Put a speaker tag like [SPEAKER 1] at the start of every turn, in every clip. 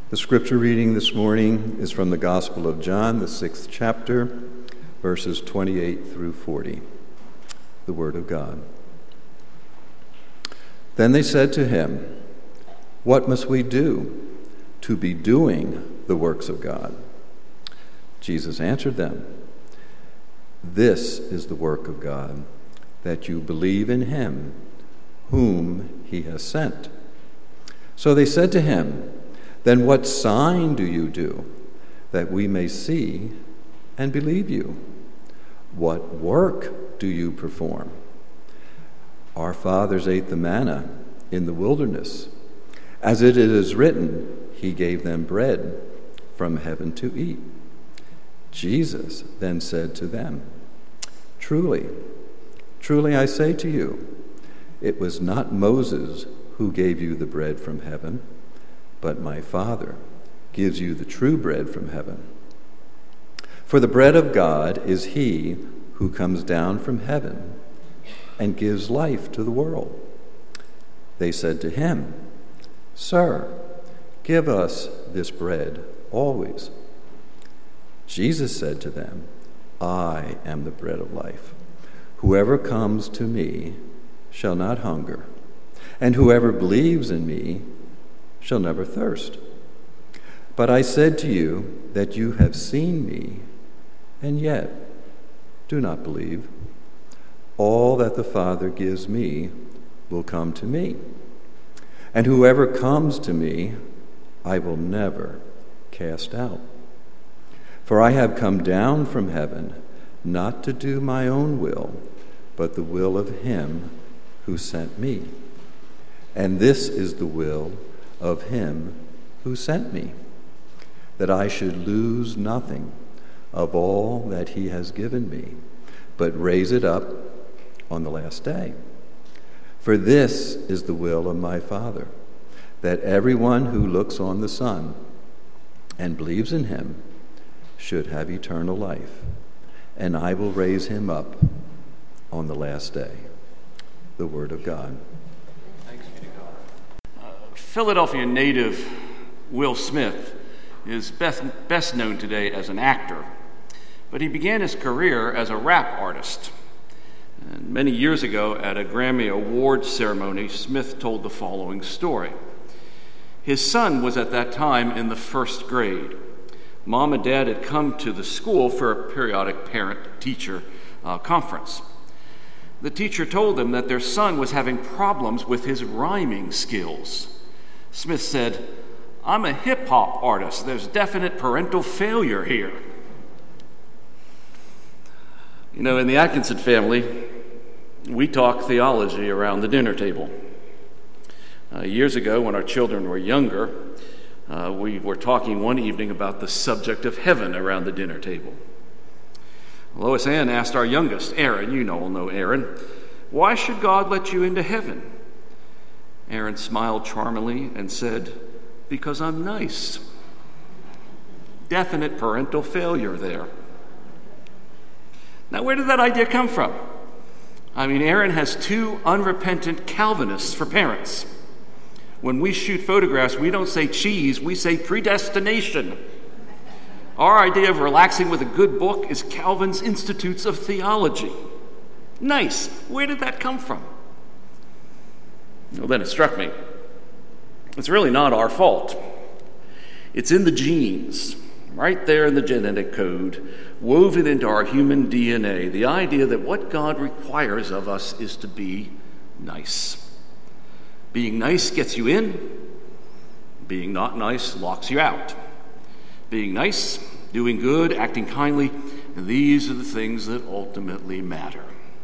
[SPEAKER 1] The scripture reading this morning is from the Gospel of John, the 6th chapter, verses 28 through 40. The Word of God. Then they said to him, "What must we do to be doing the works of God?" Jesus answered them, "This is the work of God, that you believe in him whom he has sent." So they said to him, "Then what sign do you do, that we may see and believe you? What work do you perform? Our fathers ate the manna in the wilderness. As it is written, he gave them bread from heaven to eat." Jesus then said to them, "Truly, truly I say to you, it was not Moses who gave you the bread from heaven, but my Father gives you the true bread from heaven. For the bread of God is he who comes down from heaven and gives life to the world." They said to him, "Sir, give us this bread always." Jesus said to them, "I am the bread of life. Whoever comes to me shall not hunger, and whoever believes in me shall never thirst. But I said to you that you have seen me, and yet do not believe. All that the Father gives me will come to me, and whoever comes to me I will never cast out. For I have come down from heaven not to do my own will, but the will of him who sent me. And this is the will of him who sent me, that I should lose nothing of all that he has given me, but raise it up on the last day. For this is the will of my Father, that everyone who looks on the Son and believes in him should have eternal life, and I will raise him up on the last day." The Word of God.
[SPEAKER 2] Thanks be to God. Philadelphia native Will Smith is best known today as an actor, but he began his career as a rap artist. And many years ago, at a Grammy Awards ceremony, Smith told the following story. His son was at that time in the first grade. Mom and Dad had come to the school for a periodic parent-teacher conference. The teacher told them that their son was having problems with his rhyming skills. Smith said, "I'm a hip-hop artist. There's definite parental failure here." You know, in the Atkinson family, we talk theology around the dinner table. Years ago, when our children were younger, we were talking one evening about the subject of heaven around the dinner table. Lois Ann asked our youngest, Aaron, you all know Aaron, "Why should God let you into heaven?" Aaron smiled charmingly and said, "Because I'm nice." Definite parental failure there. Now, where did that idea come from? I mean, Aaron has two unrepentant Calvinists for parents. When we shoot photographs, we don't say cheese, we say predestination. Our idea of relaxing with a good book is Calvin's Institutes of Theology. Nice. Where did that come from? Well, then it struck me. It's really not our fault. It's in the genes, right there in the genetic code, woven into our human DNA, the idea that what God requires of us is to be nice. Being nice gets you in. Being not nice locks you out. Being nice, doing good, acting kindly, these are the things that ultimately matter.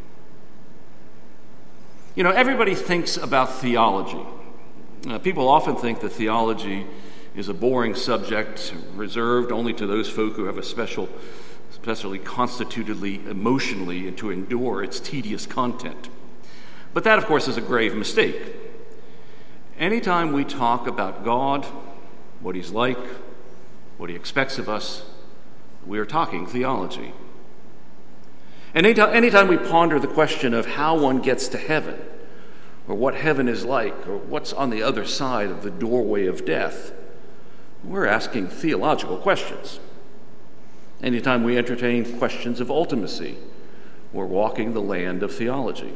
[SPEAKER 2] You know, everybody thinks about theology. People often think that theology is a boring subject reserved only to those folk who have a specially constitutedly emotionally and to endure its tedious content. But that, of course, is a grave mistake. Anytime we talk about God, what he's like, what he expects of us, we are talking theology. And anytime we ponder the question of how one gets to heaven, or what heaven is like, or what's on the other side of the doorway of death, we're asking theological questions. Anytime we entertain questions of ultimacy, we're walking the land of theology.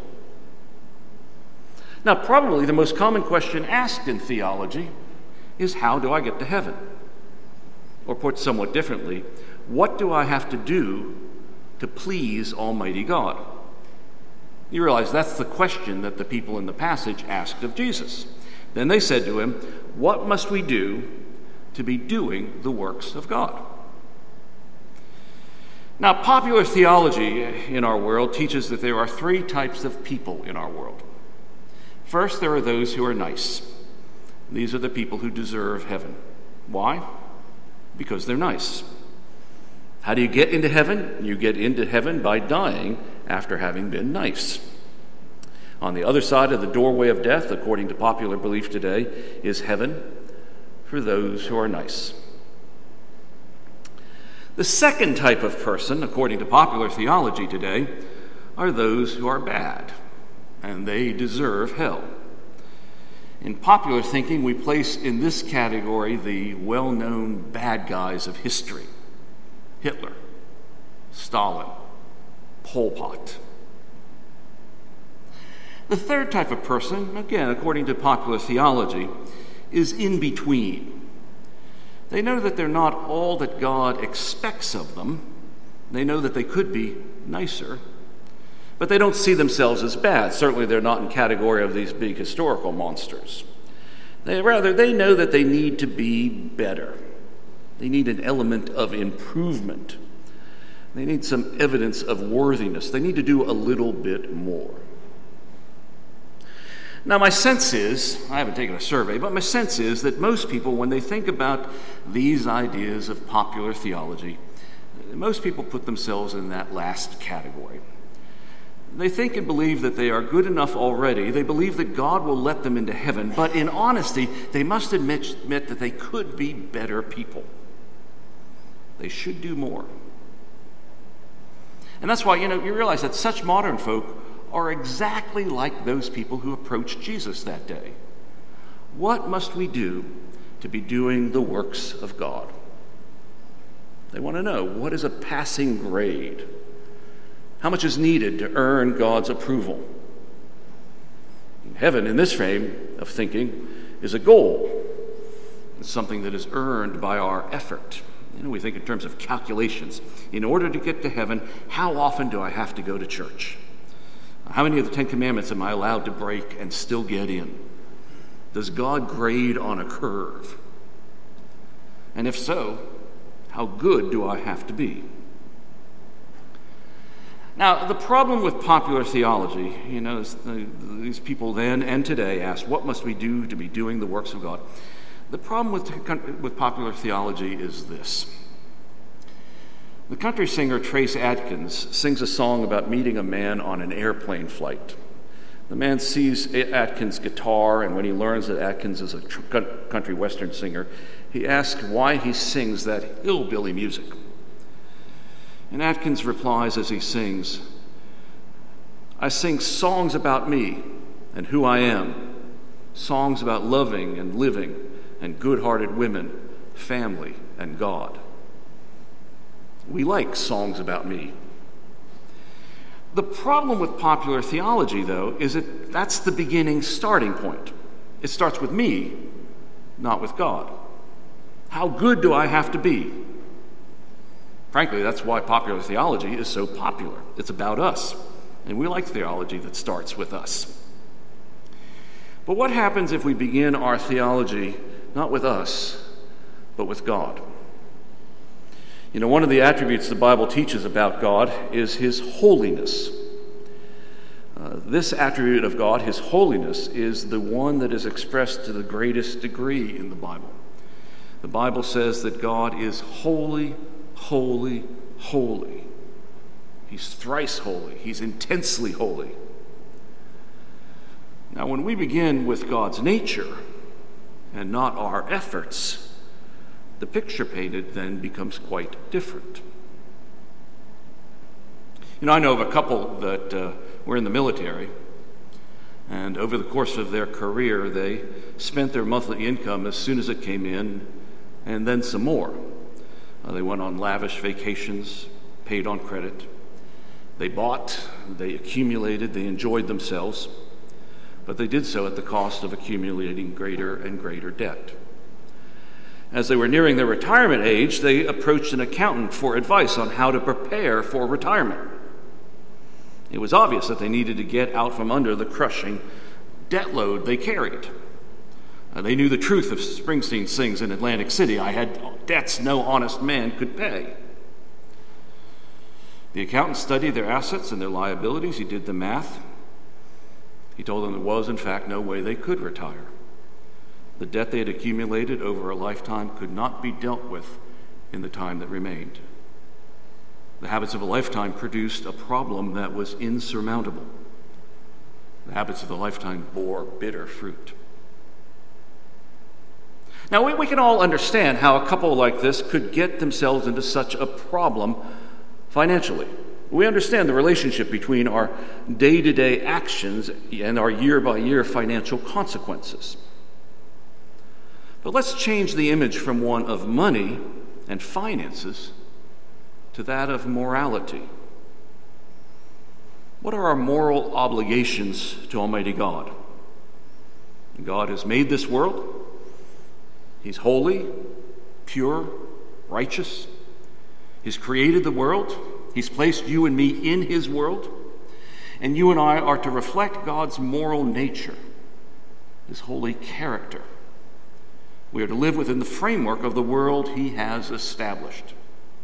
[SPEAKER 2] Now, probably the most common question asked in theology is, how do I get to heaven? Or put somewhat differently, what do I have to do to please Almighty God? You realize that's the question that the people in the passage asked of Jesus. Then they said to him, what must we do to be doing the works of God? Now, popular theology in our world teaches that there are three types of people in our world. First, there are those who are nice. These are the people who deserve heaven. Why? Because they're nice. How do you get into heaven? You get into heaven by dying after having been nice. On the other side of the doorway of death, according to popular belief today, is heaven for those who are nice. The second type of person, according to popular theology today, are those who are bad, and they deserve hell. In popular thinking, we place in this category the well-known bad guys of history: Hitler, Stalin, Pol Pot. The third type of person, again, according to popular theology, is in between. They know that they're not all that God expects of them. They know that they could be nicer, but they don't see themselves as bad. Certainly they're not in category of these big historical monsters. They know that they need to be better. They need an element of improvement. They need some evidence of worthiness. They need to do a little bit more. Now, my sense is, I haven't taken a survey, but my sense is that most people, when they think about these ideas of popular theology, most people put themselves in that last category. They think and believe that they are good enough already. They believe that God will let them into heaven, but in honesty, they must admit that they could be better people. They should do more. And that's why, you realize that such modern folk are exactly like those people who approached Jesus that day. What must we do to be doing the works of God? They want to know, what is a passing grade? How much is needed to earn God's approval? Heaven, in this frame of thinking, is a goal. It's something that is earned by our effort. We think in terms of calculations. In order to get to heaven, how often do I have to go to church? How many of the 10 Commandments am I allowed to break and still get in? Does God grade on a curve? And if so, how good do I have to be? Now, the problem with popular theology, these people then and today ask, what must we do to be doing the works of God? The problem with popular theology is this. The country singer Trace Adkins sings a song about meeting a man on an airplane flight. The man sees Atkins' guitar, and when he learns that Atkins is a country western singer, he asks why he sings that hillbilly music. And Atkins replies as he sings, "I sing songs about me and who I am, songs about loving and living and good-hearted women, family and God." We like songs about me. The problem with popular theology, though, is that that's the beginning starting point. It starts with me, not with God. How good do I have to be? Frankly, that's why popular theology is so popular. It's about us, and we like theology that starts with us. But what happens if we begin our theology not with us, but with God? One of the attributes the Bible teaches about God is His holiness. This attribute of God, His holiness, is the one that is expressed to the greatest degree in the Bible. The Bible says that God is holy, holy, holy. He's thrice holy. He's intensely holy. Now, when we begin with God's nature and not our efforts, the picture painted then becomes quite different. I know of a couple that were in the military, and over the course of their career, they spent their monthly income as soon as it came in and then some more. They went on lavish vacations, paid on credit. They bought, they accumulated, they enjoyed themselves, but they did so at the cost of accumulating greater and greater debt. As they were nearing their retirement age, they approached an accountant for advice on how to prepare for retirement. It was obvious that they needed to get out from under the crushing debt load they carried. They knew the truth of Springsteen sings in Atlantic City, "I had debts no honest man could pay." The accountant studied their assets and their liabilities. He did the math. He told them there was, in fact, no way they could retire. The debt they had accumulated over a lifetime could not be dealt with in the time that remained. The habits of a lifetime produced a problem that was insurmountable. The habits of the lifetime bore bitter fruit. Now, we can all understand how a couple like this could get themselves into such a problem financially. We understand the relationship between our day-to-day actions and our year-by-year financial consequences. But let's change the image from one of money and finances to that of morality. What are our moral obligations to Almighty God? God has made this world. He's holy, pure, righteous. He's created the world. He's placed you and me in his world. And you and I are to reflect God's moral nature, his holy character. We are to live within the framework of the world he has established.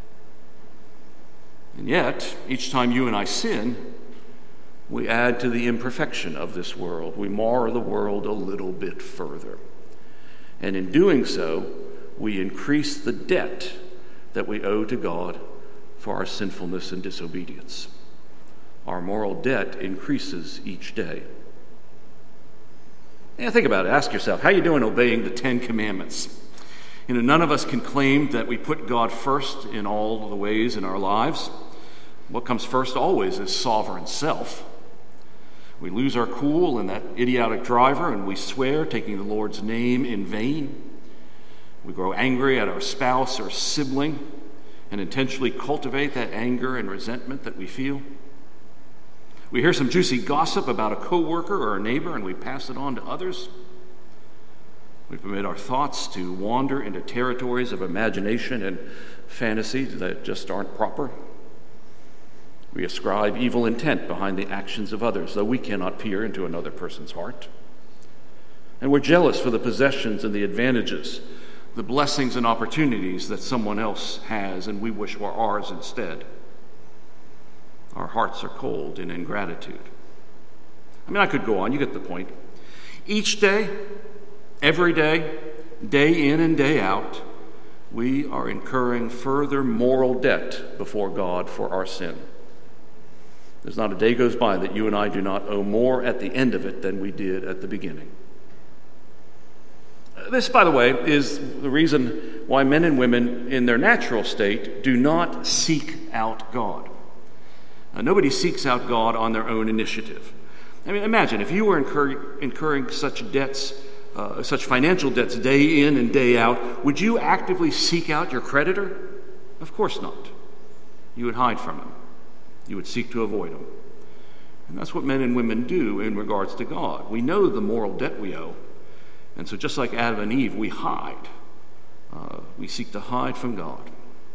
[SPEAKER 2] And yet, each time you and I sin, we add to the imperfection of this world. We mar the world a little bit further. And in doing so, we increase the debt that we owe to God for our sinfulness and disobedience. Our moral debt increases each day. And think about it. Ask yourself, how are you doing obeying the Ten Commandments? None of us can claim that we put God first in all the ways in our lives. What comes first always is sovereign self. We lose our cool in that idiotic driver, and we swear, taking the Lord's name in vain. We grow angry at our spouse or sibling and intentionally cultivate that anger and resentment that we feel. We hear some juicy gossip about a coworker or a neighbor, and we pass it on to others. We permit our thoughts to wander into territories of imagination and fantasy that just aren't proper. We ascribe evil intent behind the actions of others, though we cannot peer into another person's heart. And we're jealous for the possessions and the advantages, the blessings and opportunities that someone else has, and we wish were ours instead. Our hearts are cold in ingratitude. I could go on, you get the point. Each day, every day, day in and day out, we are incurring further moral debt before God for our sin. There's not a day goes by that you and I do not owe more at the end of it than we did at the beginning. This, by the way, is the reason why men and women in their natural state do not seek out God. Nobody seeks out God on their own initiative. Imagine if you were incurring such debts, such financial debts day in and day out, would you actively seek out your creditor? Of course not. You would hide from him. You would seek to avoid him. And that's what men and women do in regards to God. We know the moral debt we owe. And so just like Adam and Eve, we hide. We seek to hide from God.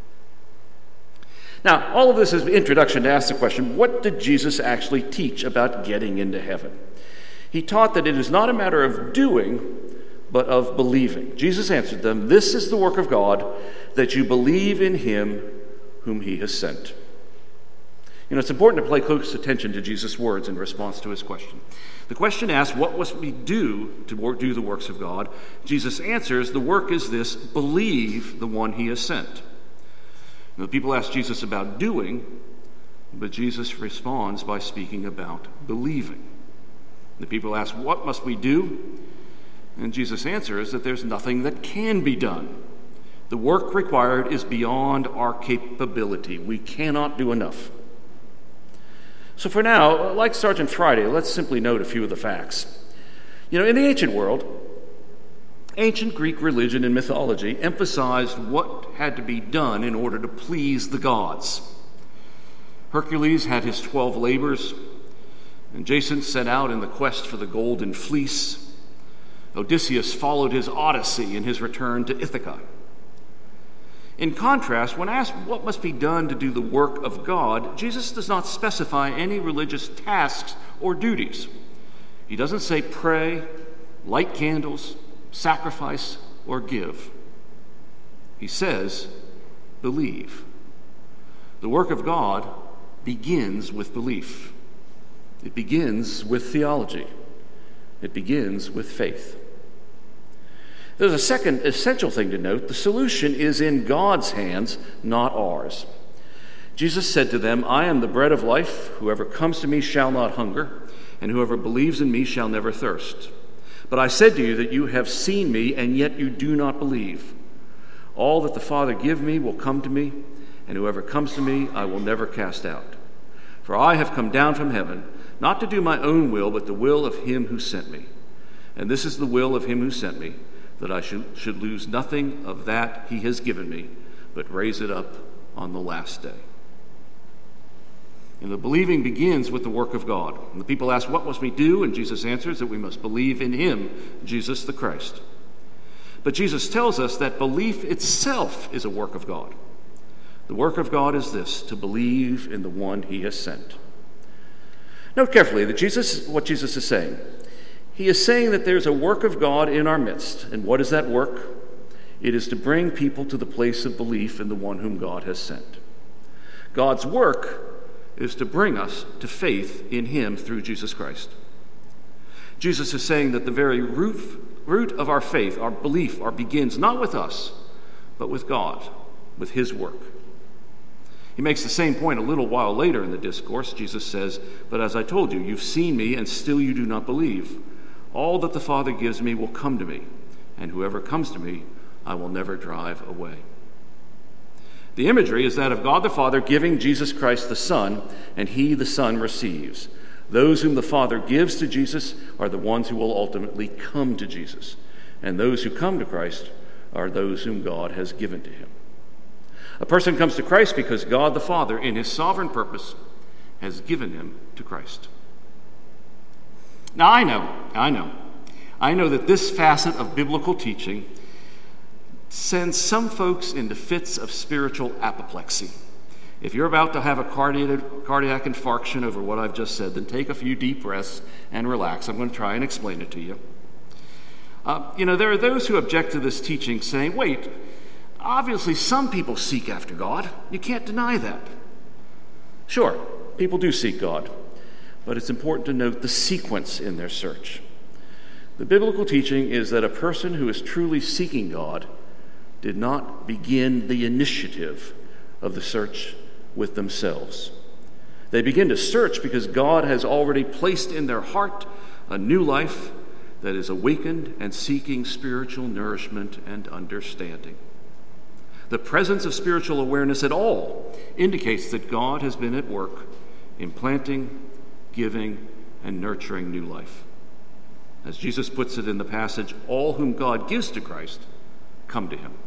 [SPEAKER 2] Now, all of this is an introduction to ask the question, what did Jesus actually teach about getting into heaven? He taught that it is not a matter of doing, but of believing. Jesus answered them, "This is the work of God, that you believe in him whom he has sent." It's important to pay close attention to Jesus' words in response to his question. The question asks, what must we do to do the works of God? Jesus answers, the work is this: believe the one he has sent. Now, the people ask Jesus about doing, but Jesus responds by speaking about believing. The people ask, what must we do? And Jesus answers that there's nothing that can be done. The work required is beyond our capability. We cannot do enough. So for now, like Sergeant Friday, let's simply note a few of the facts. In the ancient world, Ancient Greek religion and mythology emphasized what had to be done in order to please the gods. Hercules had his 12 labors, and Jason set out in the quest for the golden fleece. Odysseus followed his Odyssey in his return to Ithaca. In contrast, when asked what must be done to do the work of God, Jesus does not specify any religious tasks or duties. He doesn't say pray, light candles, sacrifice, or give. He says, believe. The work of God begins with belief. It begins with theology. It begins with faith. There's a second essential thing to note. The solution is in God's hands, not ours. Jesus said to them, I am the bread of life. Whoever comes to me shall not hunger, and whoever believes in me shall never thirst. But I said to you that you have seen me, and yet you do not believe. All that the Father give me will come to me, and whoever comes to me I will never cast out. For I have come down from heaven, not to do my own will, but the will of him who sent me. And this is the will of him who sent me, that I should lose nothing of that he has given me, but raise it up on the last day. And the believing begins with the work of God. And the people ask, what must we do? And Jesus answers that we must believe in him, Jesus the Christ. But Jesus tells us that belief itself is a work of God. The work of God is this, to believe in the one he has sent. Note carefully that what Jesus is saying. He is saying that there's a work of God in our midst. And what is that work? It is to bring people to the place of belief in the one whom God has sent. God's work is to bring us to faith in him through Jesus Christ. Jesus is saying that the very root of our faith, our belief, begins not with us, but with God, with his work. He makes the same point a little while later in the discourse. Jesus says, but as I told you, you've seen me, and still you do not believe. All that the Father gives me will come to me, and whoever comes to me, I will never drive away. The imagery is that of God the Father giving Jesus Christ the Son, and he, the Son, receives. Those whom the Father gives to Jesus are the ones who will ultimately come to Jesus, and those who come to Christ are those whom God has given to him. A person comes to Christ because God the Father, in his sovereign purpose, has given him to Christ. Now, I know that this facet of biblical teaching sends some folks into fits of spiritual apoplexy. If you're about to have a cardiac infarction over what I've just said, then take a few deep breaths and relax. I'm going to try and explain it to you. There are those who object to this teaching saying, wait, obviously some people seek after God. You can't deny that. Sure, people do seek God, but it's important to note the sequence in their search. The biblical teaching is that a person who is truly seeking God did not begin the initiative of the search with themselves. They begin to search because God has already placed in their heart a new life that is awakened and seeking spiritual nourishment and understanding. The presence of spiritual awareness at all indicates that God has been at work implanting, giving, and nurturing new life. As Jesus puts it in the passage, all whom God gives to Christ come to him.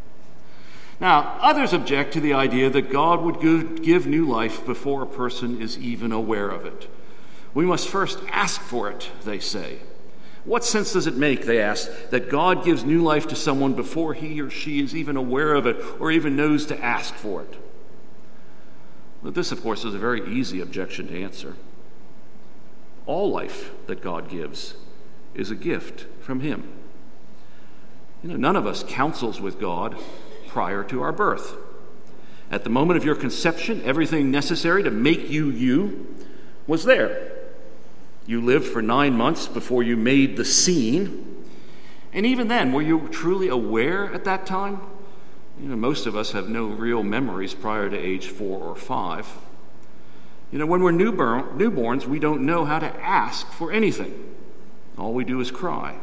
[SPEAKER 2] Now, others object to the idea that God would give new life before a person is even aware of it. We must first ask for it, they say. What sense does it make, they ask, that God gives new life to someone before he or she is even aware of it or even knows to ask for it? But this, of course, is a very easy objection to answer. All life that God gives is a gift from him. None of us counsels with God prior to our birth. At the moment of your conception, everything necessary to make you was there. You lived for 9 months before you made the scene. And even then, were you truly aware at that time? Most of us have no real memories prior to age 4 or 5. When we're newborns, we don't know how to ask for anything. All we do is cry.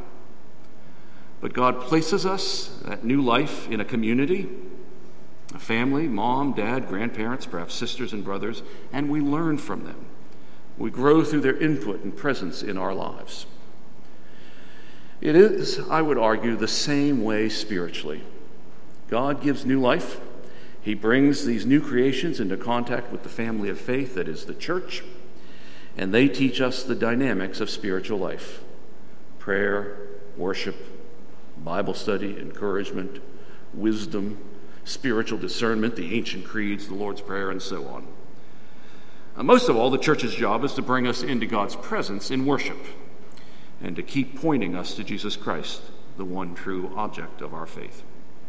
[SPEAKER 2] But God places us, that new life, in a community, a family, mom, dad, grandparents, perhaps sisters and brothers, and we learn from them. We grow through their input and presence in our lives. It is, I would argue, the same way spiritually. God gives new life. He brings these new creations into contact with the family of faith that is the church, and they teach us the dynamics of spiritual life: prayer, worship, Bible study, encouragement, wisdom, spiritual discernment, the ancient creeds, the Lord's Prayer, and so on. Most of all, the church's job is to bring us into God's presence in worship and to keep pointing us to Jesus Christ, the one true object of our faith.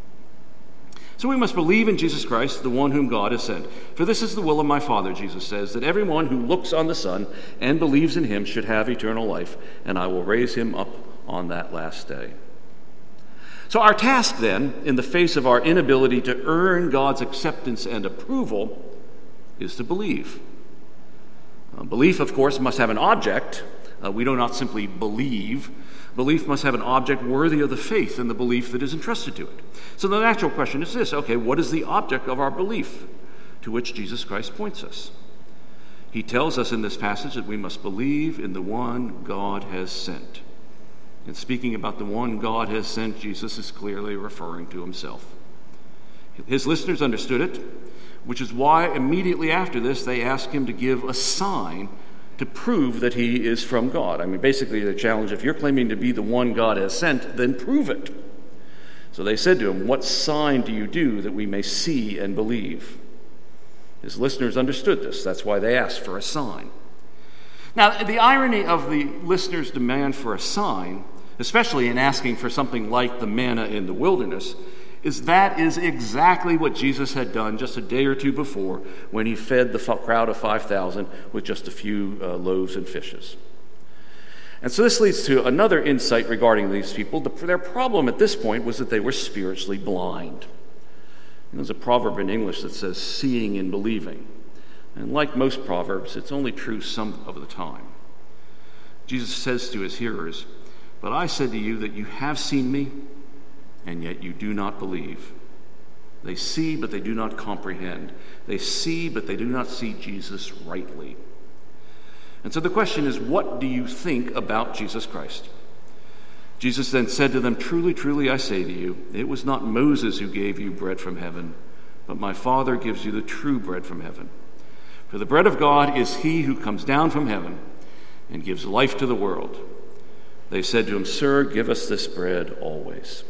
[SPEAKER 2] So we must believe in Jesus Christ, the one whom God has sent. For this is the will of my Father, Jesus says, that everyone who looks on the Son and believes in him should have eternal life, and I will raise him up on that last day. So our task then, in the face of our inability to earn God's acceptance and approval, is to believe. Belief, of course, must have an object. We do not simply believe. Belief must have an object worthy of the faith and the belief that is entrusted to it. So the natural question is this: okay, what is the object of our belief to which Jesus Christ points us? He tells us in this passage that we must believe in the one God has sent. And speaking about the one God has sent, Jesus is clearly referring to himself. His listeners understood it, which is why immediately after this they ask him to give a sign to prove that he is from God. I mean, basically the challenge: if you're claiming to be the one God has sent, then prove it. So they said to him, "What sign do you do that we may see and believe?" His listeners understood this. That's why they asked for a sign. Now, the irony of the listeners' demand for a sign, especially in asking for something like the manna in the wilderness, is that is exactly what Jesus had done just a day or two before when he fed the crowd of 5,000 with just a few loaves and fishes. And so this leads to another insight regarding these people. Their problem at this point was that they were spiritually blind. There's a proverb in English that says, "seeing and believing." And like most proverbs, it's only true some of the time. Jesus says to his hearers, "But I said to you that you have seen me, and yet you do not believe." They see, but they do not comprehend. They see, but they do not see Jesus rightly. And so the question is, what do you think about Jesus Christ? Jesus then said to them, "Truly, truly, I say to you, it was not Moses who gave you bread from heaven, but my Father gives you the true bread from heaven. For the bread of God is he who comes down from heaven and gives life to the world." They said to him, "Sir, give us this bread always."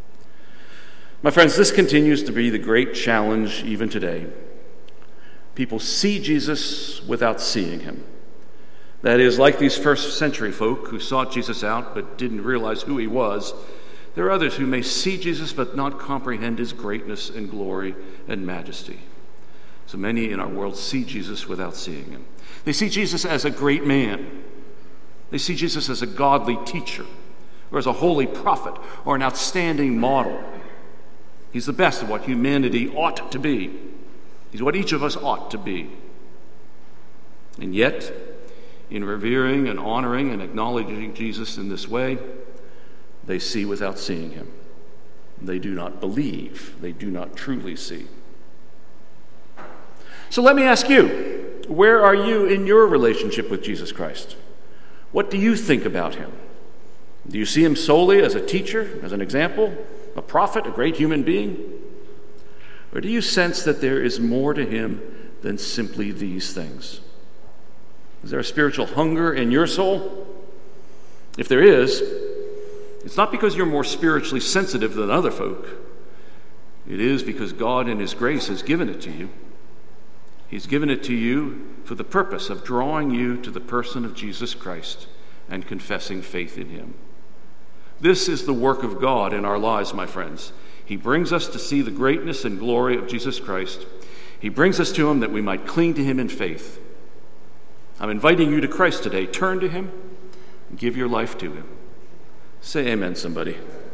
[SPEAKER 2] My friends, this continues to be the great challenge even today. People see Jesus without seeing him. That is, like these first century folk who sought Jesus out but didn't realize who he was, there are others who may see Jesus but not comprehend his greatness and glory and majesty. So many in our world see Jesus without seeing him. They see Jesus as a great man. They see Jesus as a godly teacher, or as a holy prophet, or an outstanding model. He's the best of what humanity ought to be. He's what each of us ought to be. And yet, in revering and honoring and acknowledging Jesus in this way, they see without seeing him. They do not believe. They do not truly see. So let me ask you, where are you in your relationship with Jesus Christ? What do you think about him? Do you see him solely as a teacher, as an example, a prophet, a great human being? Or do you sense that there is more to him than simply these things? Is there a spiritual hunger in your soul? If there is, it's not because you're more spiritually sensitive than other folk. It is because God in his grace has given it to you. He's given it to you for the purpose of drawing you to the person of Jesus Christ and confessing faith in him. This is the work of God in our lives, my friends. He brings us to see the greatness and glory of Jesus Christ. He brings us to him that we might cling to him in faith. I'm inviting you to Christ today. Turn to him and give your life to him. Say amen, somebody.